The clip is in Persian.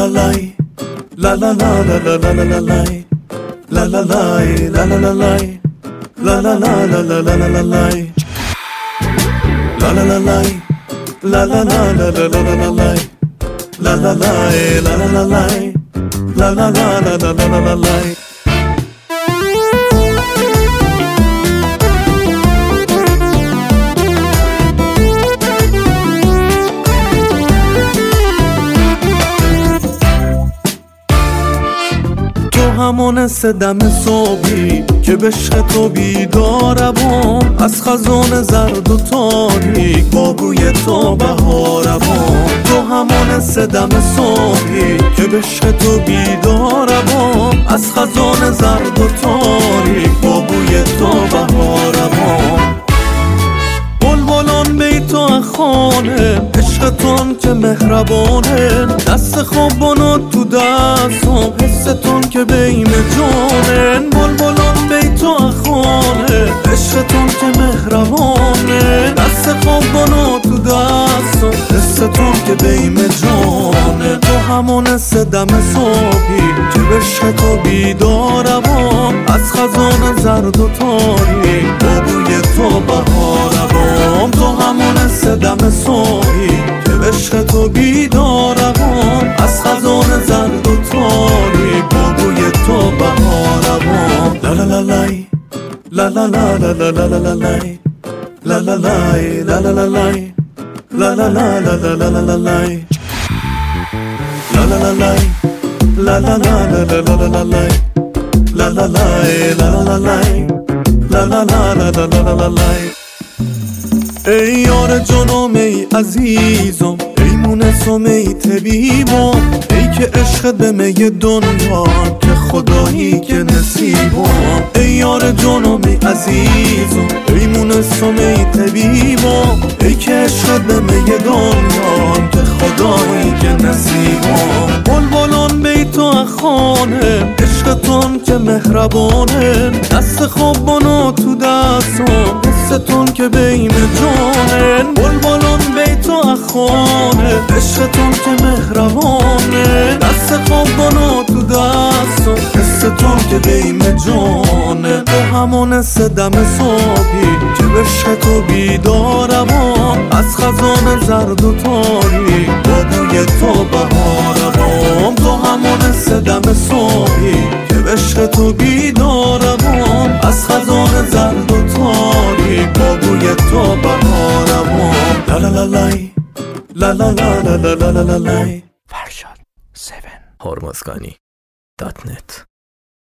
la lay, la la la la la la la la lay, la la lay, la la la lay, la la la la la la la la lay, la la la lay, la la la la la la la la lay, la la lay, la la la lay, la la la la la la la lay. همون دم صبحی که به عشق تو بیدارم، از خزان زرد و تاریک با بوی تو بهارم. تو همون دم صبحی که به عشق تو بیدارم، از خزان زرد و تاریک با بوی تو بهارم. بلبلان بیتو خانه عشقتون که مهربانه، دست خوابانو تو دستم حستون که بین جانن. بلبلان بیتو خانه عشقتون که مهربانه، دست خوابانو تو دستم حستون که بین جانه. تو همون دم صبحی که به عشق تو بیدارم، از خزان زرد و تاریک با بوی تو بهارم. تو همون دم صبحی که به عشق تو بیدارم، از خزان زرد و تاریک با بوی تو بهارم. لا لا لا لای، لا لا لا لا لا لا لا لای، لا لا لای، لا لا لا لای، لا لا لا لا لا لا لا لای، لا لا لا لای، لا لا لا لا لا لا لا لای، لا لا لای، لا لا لا لای، لا لا لا لا لا لا لا لای. ای یار جانم ای عزیزم، ای مونسم ای طبیبم، ای که عشق دمه دنیا که خدایی که نصیبم. ای یار جانم ای عزیزم، ای مونسم ای طبیبم، ای که عشق دمه دنیا که خدایی که نصیبم. بلبلان بیتو خانه عشقتون که مهربانه، دست خوابانو تو دستم حستون که بین جانن. بلبلان بیتو خانه عشقتون که مهربانه، دست خوابانو تو دستم حستون که بین جانه. تو همون دم صبحی که به عشق تو بیدارم، از خزان زرد و تاریک با بوی تو بهارم. تو همون دم صبحی که به عشق تو بیدارم، از خزان زرد و تاریک با بوی تو بهارم. لا لا لا لای، لا لا لا لا لا لا لا لای. فرشاد 7 هرمزگانی .net